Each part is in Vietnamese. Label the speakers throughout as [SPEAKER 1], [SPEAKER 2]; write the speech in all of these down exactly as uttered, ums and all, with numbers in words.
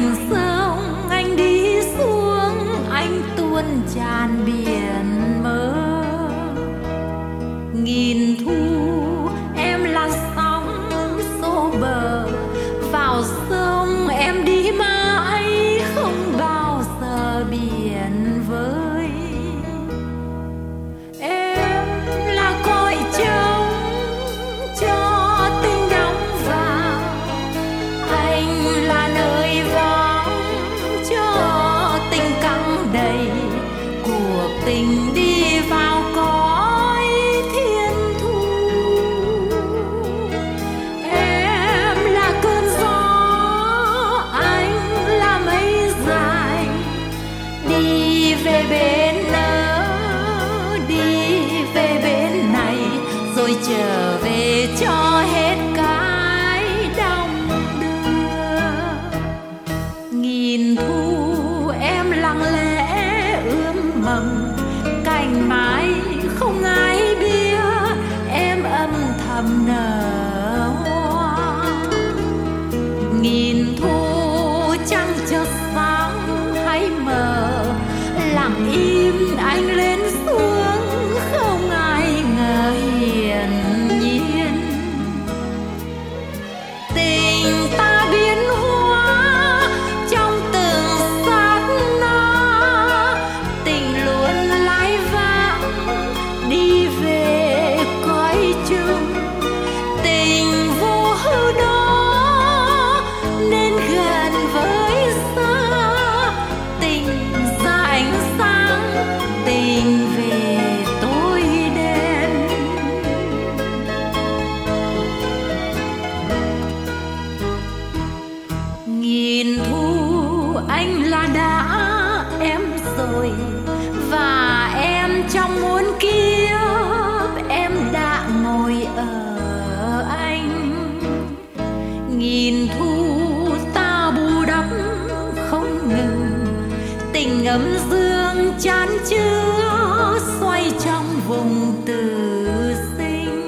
[SPEAKER 1] thành sông anh đi xuống, anh tuôn tràn biển mơ. Nghìn thu em là sóng xô bờ, vào sông em đi mãi không bao giờ biển vơi. Em là cõi trống cho tình đắm vào, anh là nơi vắng cho tình căng đầy, cuộc tình đi vào cõi thiên thu. Em là cơn gió, anh là mây dài, đi về bên nỡ, đi về bên này, rồi trở về cho hết cái đong đưa. Nghìn thu em lặng lẽ ươm mầm, cành mái không ai biết, em âm thầm nở hoa. Nghìn thu trăng chợt sáng hay mờ, lặng im anh lên xuống không ai ngờ hiển nhiên. Tình ta biến hóa trong từng sát na, tình luôn lái vãng đi về cõi chung. Tình vô hư đó nên gần với xa, tình ra ánh sáng, tình về tối đen. Nghìn thu anh là đã em rồi, và em trong muôn kiếp em đã ngồi ở anh. Nghìn thu ta bù đắp không ngừng, tình ngấm dương chan chứa xoay trong vùng tử sinh.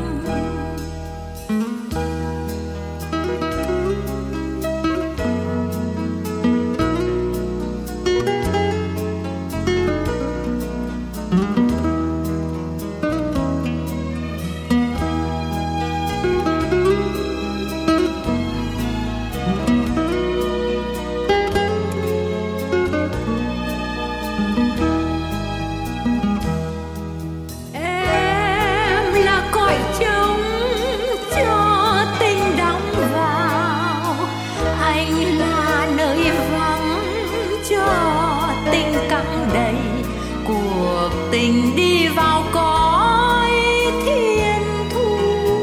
[SPEAKER 1] Em là cõi trống cho tình đắm vào, anh là nơi vắng cho tình căng đầy, cuộc tình đi vào cõi thiên thu.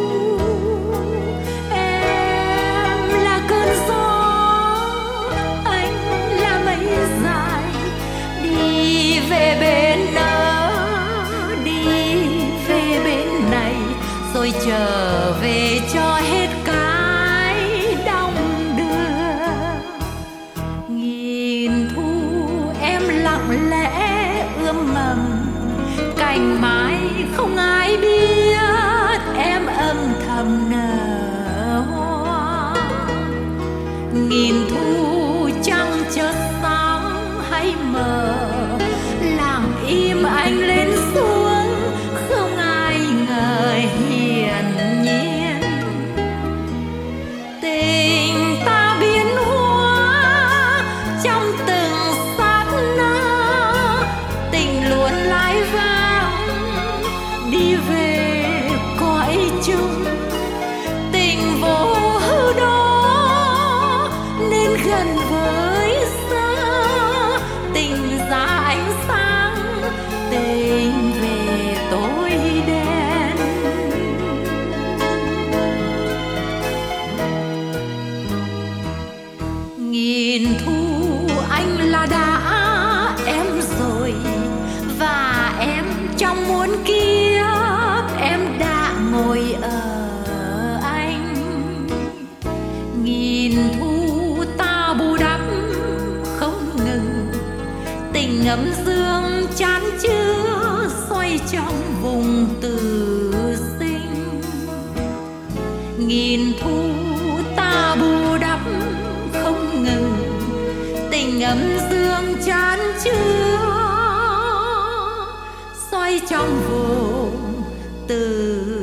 [SPEAKER 1] Em là cơn gió, anh là mây dài, đi về bên nỡ, đi về bên này, rồi trở về cho hết cái đong đưa. Nghìn thu em lặng lẽ ươm mầm, cành mái không ai biết, em âm thầm nở hoa. Nghìn thu trăng chợt sáng hay mờ, lặng im anh lên xuống không ai ngờ hiển nhiên. Tình ta biến hóa trong từng sát na, tình luôn lái vãng đi về cõi chung. Tình vô hư đó nên gần với xa, tình ra ánh sáng, tình về tối đen. Nghìn thu anh là đã em rồi, và em trong muôn kiếp em đã ngồi ở anh. Nghìn thu ta bù đắp không ngừng, tình ngấm dương chan chứa xoay trong vùng tử sinh. Nghìn thu ta bù đắp không ngừng, ngấm dương chan chứa xoay trong vùng từ